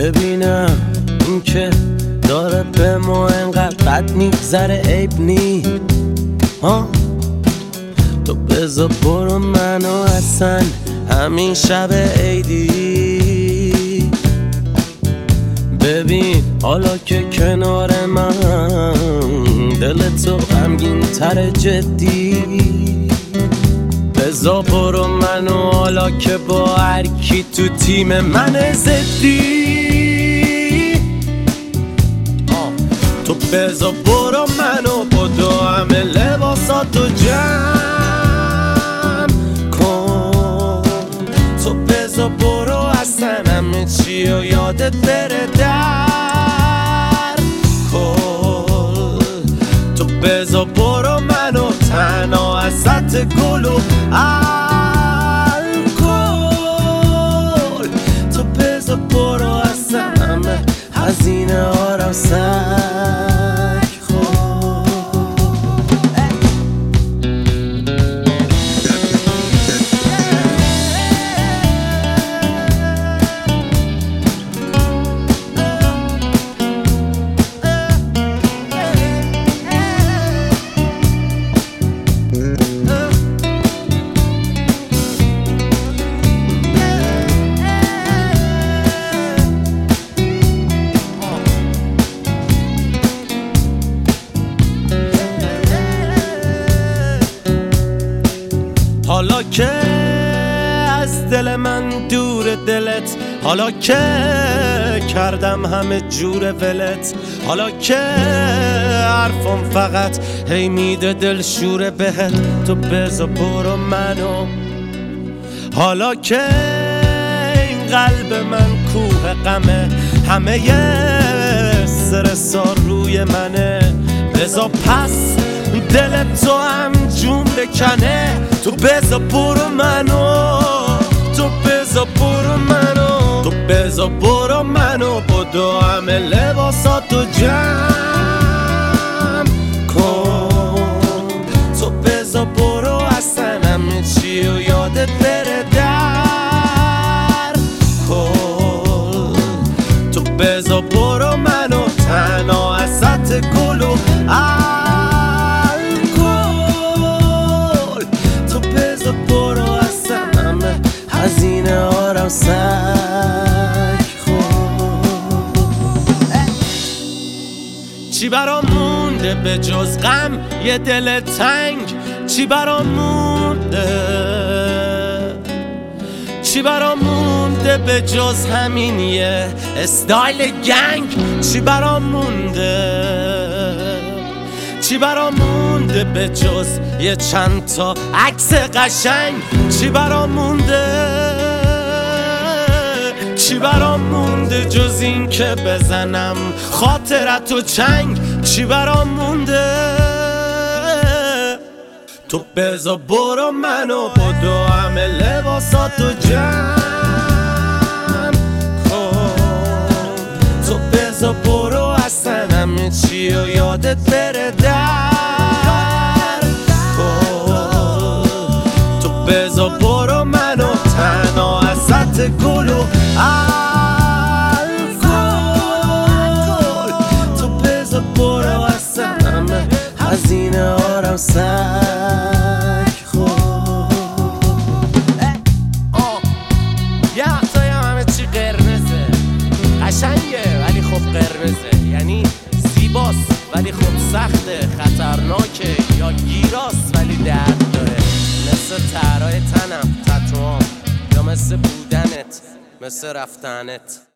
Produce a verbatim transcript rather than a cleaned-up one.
ببینم این که داره به ما انقدر بد میگذره عیب نی ها. تو بذار برو منو اصلا همین شب عیدی ببین حالا که کنار من دل تو غمگین تر جدی. بذار برو منو حالا که با هر کی تو تیم من زدی. تو بذار برو منو با دو همه لباساتو جمع کن. تو بذار برو اصلا همه چی و یادت بره در کن. تو بذار برو منو تنها ازت گل و الکل. تو بذار برو اصلا همه هزینه ها رو سر حالا که از دل من دور دلت، حالا که کردم همه جور ولت، حالا که حرفم فقط هی میده دل شوره بهت. تو بذار برو منو حالا که این قلب من کوه غمه، همه یه سرسا روی منه. بذار پس دل تو هم جون بکنه. تو بذار برو منو، تو بذار برو منو، تو بذار برو منو با دو همه لباساتو جمع کن. تو بذار برو اصلا همه چی و یادت بره در کن. تو بذار برو منو تنها ازت گل و هزینه ها رو سر خود. چی برام مونده به جز غم یه دل تنگ؟ چی برام مونده؟ چی برام مونده به جز همین یه استایل گنگ؟ چی برام مونده؟ چی برام مونده به جز یه چند تا عکس قشنگ؟ چی برام مونده؟ چی برام مونده جز این که بزنم خاطرتو چنگ؟ چی برام مونده؟ تو بذار برو منو با دو همه لباساتو جمع کن. تو بذار برو اصلا همه چی و یادت بره در کن. تو بذار برو منو تنها ازت گل و الکل. تو بذار برو اصلا همه هزینه ها رو سر خود. یه وقتایی هم همه چی قرمزه، قشنگه ولی خب قرمزه، یعنی زیباست ولی خب سخته، خطرناکه یا گیراست ولی درد داره. مثل ترای تنم، تتوام، یا مثل بودنت، مثل رفتنت.